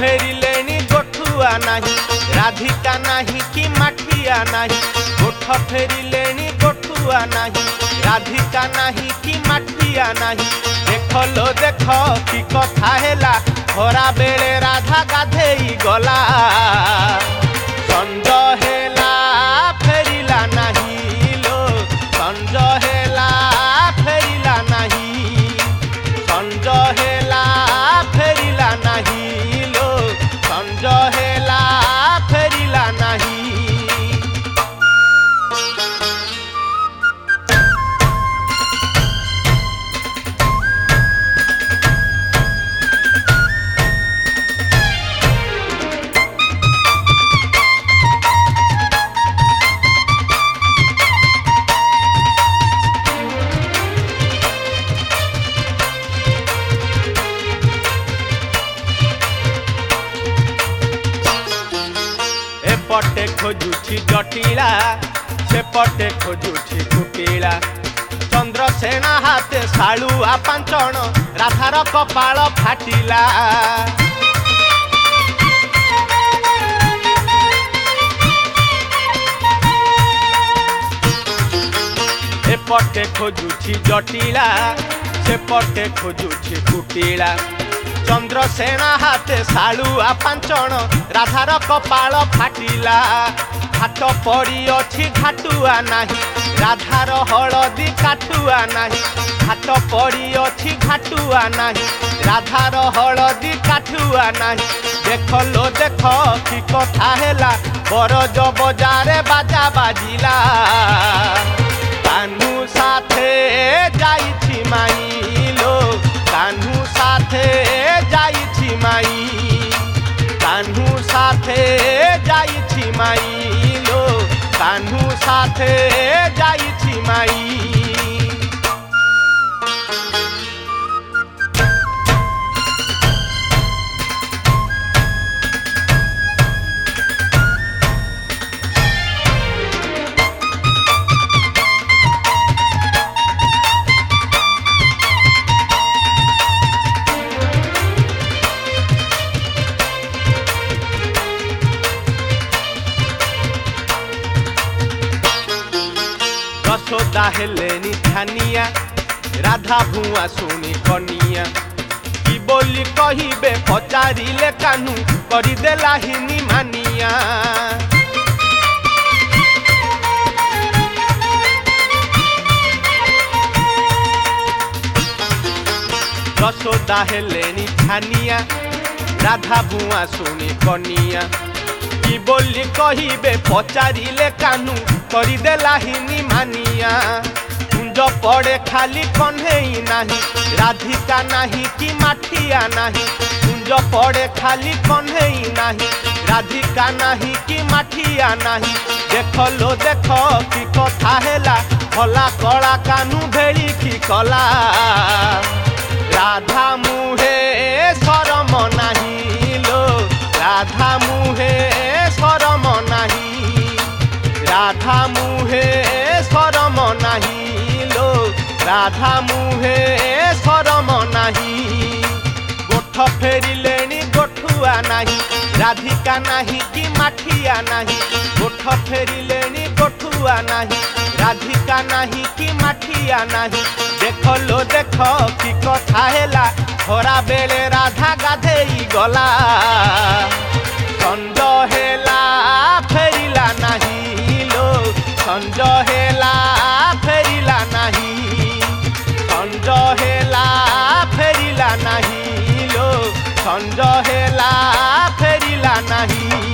फेरिलेणी गोठुआ नाही राधिका नाही कि माठिया नाही गोठ फेरिलेणी गोठुआ नाही राधिका नाही कि माठिया नाही देख लो देख कि कथा हेला खरा बेले राधा गाधेई गला संज हेला फेरिला नाही लो संज हेला फेरिला नहीं संज हेला फेरिला नहीं लो संज हेला फेरिला नहीं। एपटे खोजुछि जटिला सेपटे खोजुछि कुटिला चंद्रसेना हाथे सालुआ पांचण राधार कपाल फाटिला एपटे खोजुछि जटिला सेपटे खोजुछि कुटिला चंद्रसेना हाथे सालुआ पांचण राधार कपाल फाटिला घाट पड़ी अच्छी घाटुआ नहीं राधार हलदी काटुआ नहीं घाट पड़ी अच्छी घाटुआ नहीं राधार हलदी काटुआ नहीं देख लो देख कि कथा हेला बरज बजारे बाजा बाजिला कान्हू साथे जाइछि माई लो कान्हू साथे जाइछि माई कान्हू साथे जाइछि माई लो कान्हू साथे जाइछि माई। यशोदा हेलेनी ठानिया राधा भुआ सुनी कनिया कि बोली कहिबे पचारिले कान्हू करिदेला हिनी मानिया यशोदा हेलेनी ठानिया राधा भुआ सुनी कनिया कि बोली कहिबे पचारिले कान्हू करिदेला हिनी मानिया कुंज पड़े खाली कन्हई नाही राधिका नाही कि माठिया नाही कुंज पड़े खाली कन्हई नाही राधिका नाही कि माठिया नाही देख लो देख कि कथा हेला भला कला कान्हू भेड़ी की कला राधा मुहे शरम नाही लो राधा मुहे शरम नाही राधा मुहे शरम नाही लो राधा मुहे शरम नाही गोठ फेरिलेणी गोठुआ नाही राधिका नाही कि माठिया नाही गोठ फेरिलेणी गोठुआ नाही राधिका नाही कि माठिया नाही देख लो देख कि कथा हेला खरा बेले राधा गाधेई गला संज हेला फेरिला नाही लो संज हेला फेरिला नहीं संज हेला फेरिला नहीं लो संज हेला फेरिला नहीं।